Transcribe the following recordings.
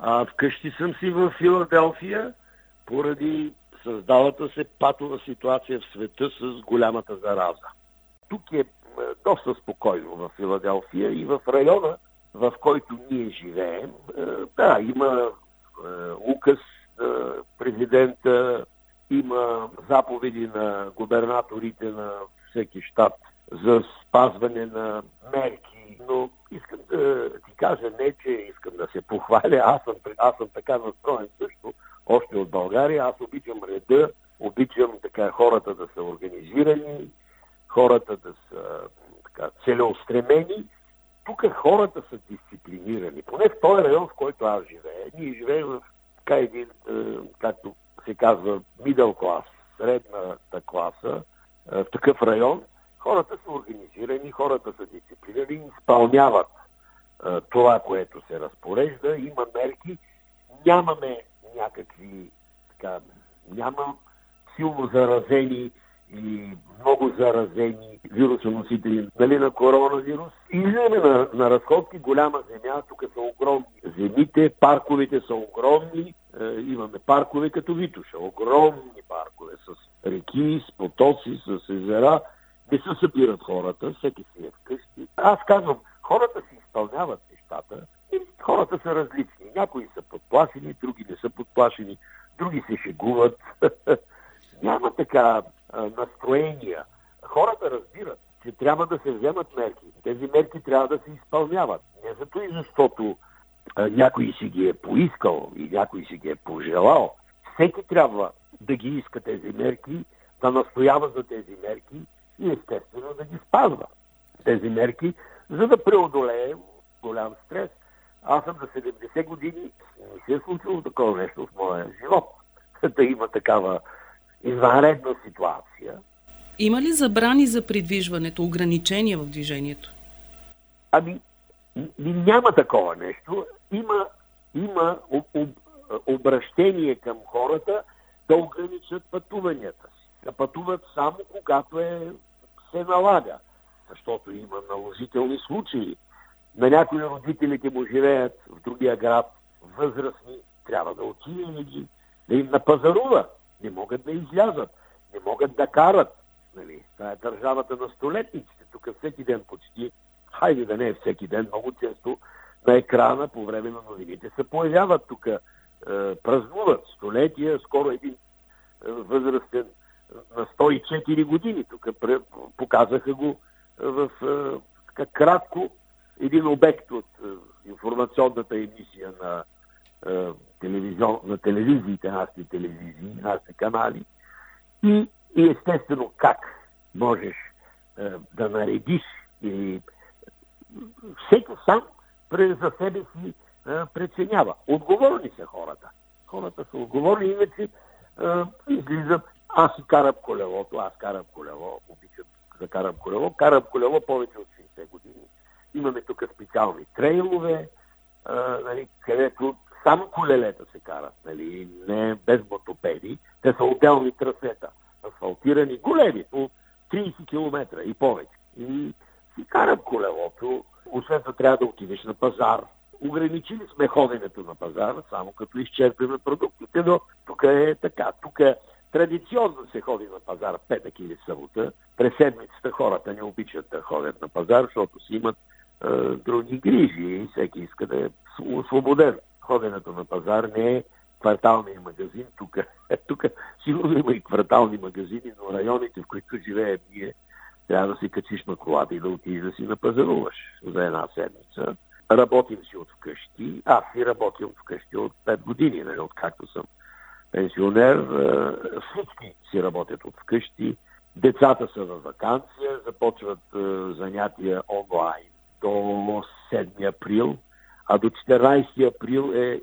Вкъщи съм си в Филаделфия поради създалата се патова ситуация в света с голямата зараза. Тук е доста спокойно в Филаделфия и в района, в който ние живеем. Да, има указ на президента, има заповеди на губернаторите на всеки щат за спазване на мерки, но искам да ти кажа не, че искам да се похваля, аз съм така настроен също, още от България, аз обичам реда, обичам така хората да са организирани, хората да са така целеустремени. Тук хората са дисциплинирани. Поне в този район, в който аз живея. Ние живеем в така един, както се казва, middle class, средната класа, в такъв район. Хората са организирани, хората са дисциплинирани, изпълняват това, което се разпорежда, има мерки, нямаме някакви, така, няма силно заразени и много заразени вирусоносители, на коронавирус. Излизаме на разходки, голяма земя, тук са огромни земите, парковете са огромни, имаме паркове като Витоша, огромни паркове с реки, с потоци, с езера, не се събират хората, всеки си е вкъщи. Аз казвам, хората си изпълняват нещата и хората са различни. Някои са подплашени, други не са подплашени, други се шегуват. Няма така настроения. Хората разбират, че трябва да се вземат мерки. Тези мерки трябва да се изпълняват. Не зато и защото някой си ги е поискал и някой си ги е пожелал. Всеки трябва да ги иска тези мерки, да настоява за тези мерки и естествено да ги спазва тези мерки, за да преодолее голям стрес. Аз съм на 70 години, не се е случило такова нещо в моя живот. Да има такава извънредна ситуация. Има ли забрани за придвижването, ограничения в движението? Няма такова нещо. Има обращение към хората да ограничат пътуванията си. Да пътуват само когато се налага. Защото има наложителни случаи. На някои родителите му живеят в другия град, възрастни, трябва да отиде да им напазарува. Не могат да излязат, не могат да карат. Нали? Това е държавата на столетниците. Тук всеки ден почти, хайде да не е всеки ден, много често на екрана по време на новините се появяват тук, празнуват столетия. Скоро един възрастен на 104 години тук показаха го в кратко един обект от информационната емисия на телевизиите, нашите телевизии, нашите канали. И естествено как можеш да наредиш и всеки сам за себе си преценява. Отговорни са хората. Хората са отговорни, иначе излизат. Аз си карам колело, обичам да карам колело повече от 60 години. Имаме тук специални трейлове, нали, където само колелета се карат, нали, не без мотопеди. Те са отделни трасета, асфалтирани, големи, по 30 км и повече. И си карам колелото, освен това трябва да отидеш на пазар. Ограничили сме ходенето на пазар, само като изчерпиме продуктите, но тук е така. Тук традиционно се ходи на пазар петък или събота. През седмицата хората не обичат да ходят на пазар, защото си имат други грижи и всеки иска да е освободен. Ходенето на пазар не е кварталния магазин. Тук сигурно има и квартални магазини, но районите, в които живеем ние, трябва да си качиш на колата и да отидеш да си напазаруваш за една седмица. Работим си от вкъщи. Аз си работим от вкъщи от 5 години, нали, откакто съм пенсионер. Всички си работят от вкъщи. Децата са във ваканция, започват занятия онлайн до 7 април, а до 14 април е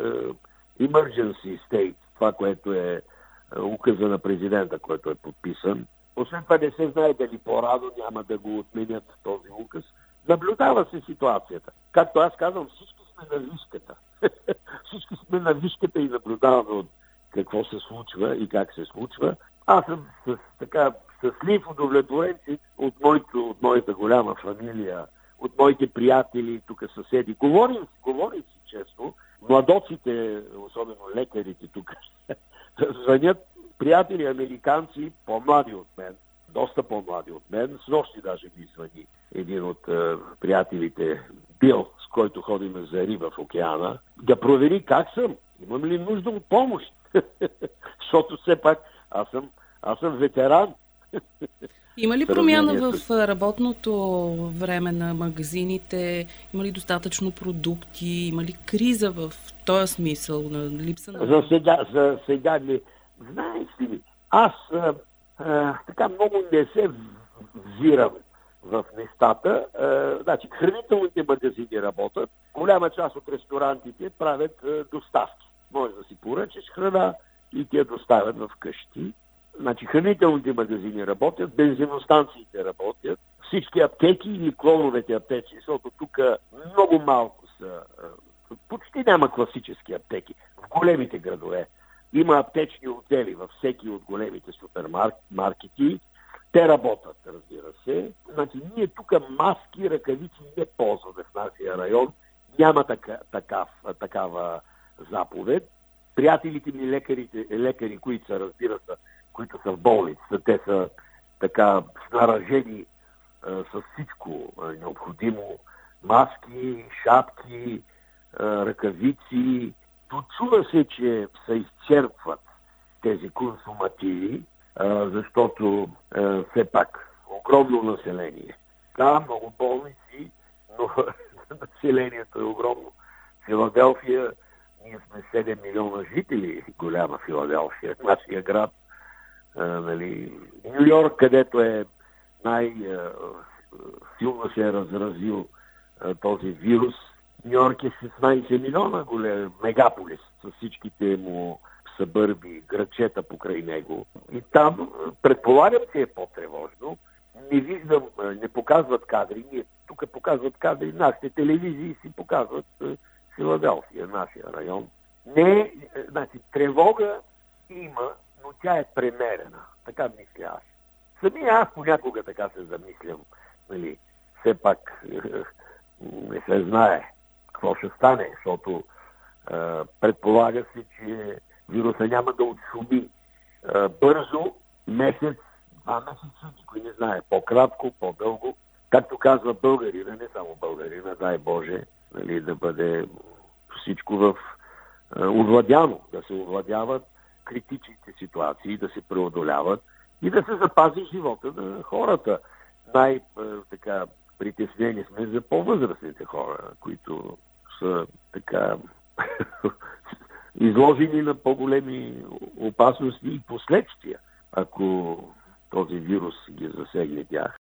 emergency state, това, което е указа на президента, който е подписан. Освен това не се знае дали по-рано няма да го отменят този указ. Наблюдава се ситуацията. Както аз казвам, всички сме на вишката. Всички сме на вишката и наблюдаваме от какво се случва и как се случва. Аз съм така щастлив, удовлетворен от моята голяма фамилия, от моите приятели, тук съседи. Говорим си често. младоците, особено лекарите тук, звънят приятели американци, по-млади от мен, доста по-млади от мен. Снощи даже ми звъни един от приятелите, Бил, с който ходим за риба в океана, да провери как съм, имам ли нужда от помощ. Защото все пак аз съм ветеран. Има ли промяна в работното време на магазините? Има ли достатъчно продукти? Има ли криза в този смисъл на липса на... За сега не. Знаеш ли, аз така много не се взирам в нещата. Значи, хранителните магазини работят. Голяма част от ресторантите правят доставки. Може да си поръчаш храна и ти я доставят в къщи. Значи, хранителните магазини работят, бензиностанциите работят, всички аптеки или клоновете аптеки, защото тук много малко са, почти няма класически аптеки в големите градове. Има аптечни отдели във всеки от големите супермаркети. Те работят, разбира се. Значи, ние тук маски, ръкавици не ползваме в нашия район. Няма такава заповед. Приятелите ми лекари, които са, разбира се, които са в болница, те са така снаражени с всичко необходимо. Маски, шапки, ръкавици. Чува се, че се изчерпват тези консумативи, защото все пак огромно население. Да, много болници, но населението е огромно. Филаделфия, ние сме 7 милиона жители, голяма Филаделфия, нашия град. Нали, Ню Йорк, където е най-силно се е разразил този вирус. Ню Йорк е 16 милиона голям мегаполис с всичките му събърби, градчета покрай него. И там, предполагам, че е по-тревожно. Не виждам, не показват кадри. Ние тук показват кадри, нашите телевизии си показват Филаделфия, нашия район. Не, значи, тревога има, но тя е премерена. Така мисля аз. Самия аз понякога така се замислям. Нали, все пак не се знае какво ще стане, защото предполага се, че вируса няма да отшуми бързо, месец, 2 месеца, никой не знае. По-кратко, по-дълго. Както казва българина, не само българина, дай Боже, нали, да бъде всичко овладяно, да се овладяват критичните ситуации, да се преодоляват и да се запази живота на хората. Така притеснени сме за по-възрастните хора, които са така изложени на по-големи опасности и последствия, ако този вирус ги засегне тях.